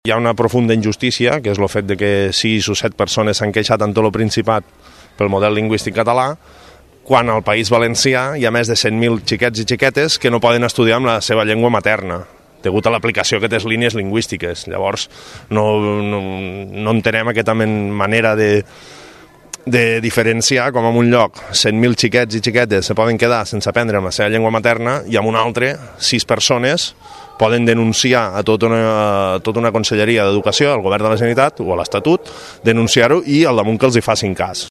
Hi ha una profunda injustícia, que és el fet de que 6 o 7 persones s'han queixat en tot el Principat pel model lingüístic català, quan al País Valencià hi ha més de 100.000 xiquets i xiquetes que no poden estudiar amb la seva llengua materna, degut a l'aplicació d'aquestes línies lingüístiques. Llavors, no entenem aquesta manera de diferenciar com en un lloc 100.000 xiquets i xiquetes se poden quedar sense aprendre amb la seva llengua materna i en un altre 6 persones poden denunciar a tota una conselleria d'Educació, al Govern de la Generalitat o a l'Estatut, denunciar-ho i al damunt que els hi facin cas.